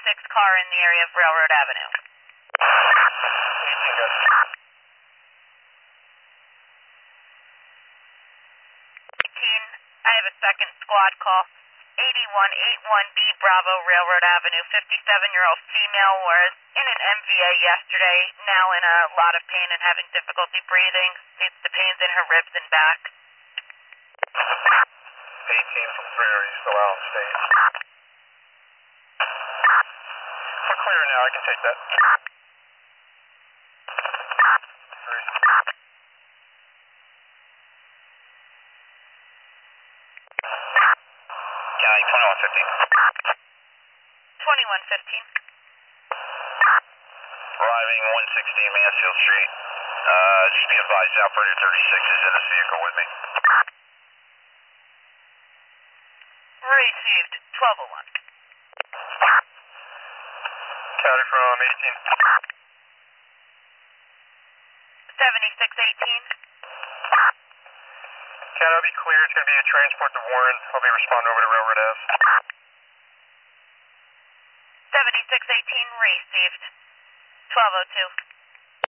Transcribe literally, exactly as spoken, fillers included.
seventy-six car in the area of Railroad Avenue. eighteen, good. eighteen, I have a second squad call. eighty-one eighty-one B Bravo, Railroad Avenue. fifty-seven-year-old female was in an M V A yesterday, now in a lot of pain and having difficulty breathing. It's the pains in her ribs and back. eighteen from three, are you still out on stage? We're clear now, I can take that. Three. County twenty-one fifteen. twenty-one fifteen. Arriving one sixteen Mansfield Street. Uh, just be advised, operator thirty-six is in this vehicle with me. Received, twelve oh one. County from eighteen. seventy-six eighteen. County, I'll be clear. It's going to be a transport to Warren. I'll be responding over to Railroad Ave. seventy-six eighteen, received, twelve oh two.